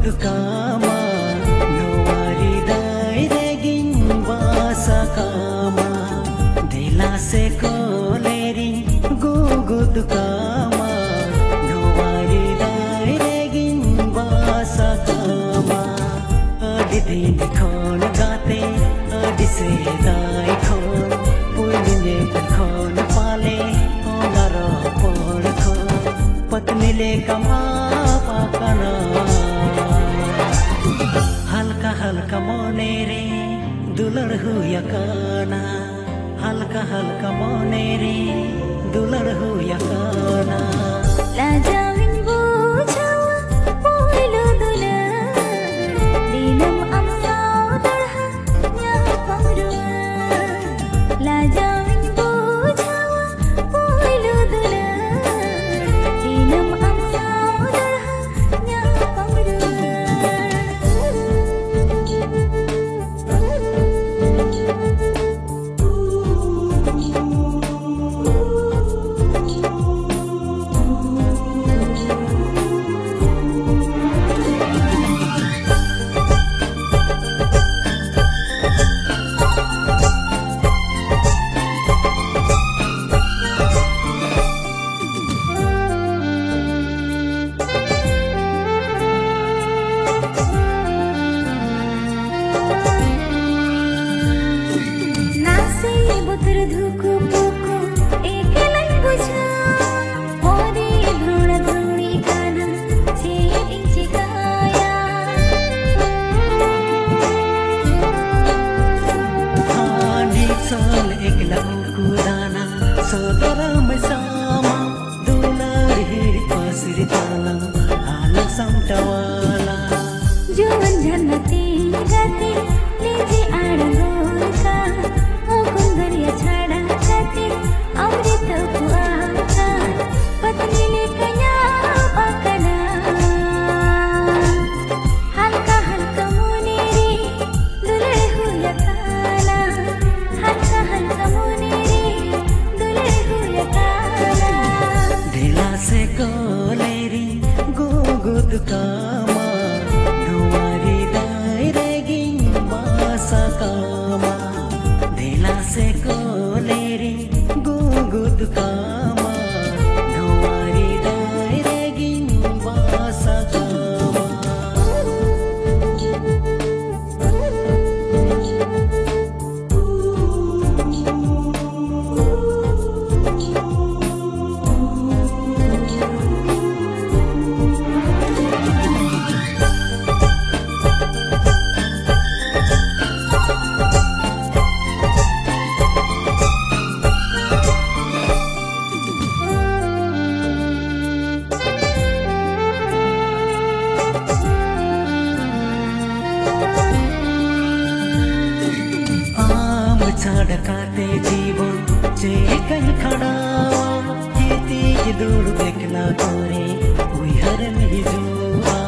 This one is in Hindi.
kama no wari dai regin basa kama dela se koleri gugud kama no wari dai regin basa kama adi din khon gate adi se dai khon puline khon pale onara por khon patni le kama pakana हल्का हल्का मोने रे दुलर हुआ काना हल्का हल्का मोने रे दुलर हुआ काना लाजाविन बुझावा पोइलो दुला दिनम अम्साव दरहा nya pamrua लाजाविन बुझावा पोइलो दुला दिनम अम्साव Darha nya pamrua Juan jannati gati leji aadandol ka o kundariya chhada gati amrit puaka patni le kaya pakana halka halka mone re dule huya kala halka halka mone re dule huya kala dila se koleri gugud kama se koleri gugud kama no wari dai regin basa kama ढकाते जीवन जे कहीं खड़ा जीती की दूर देखला तोरे कोई हर नहीं जुआ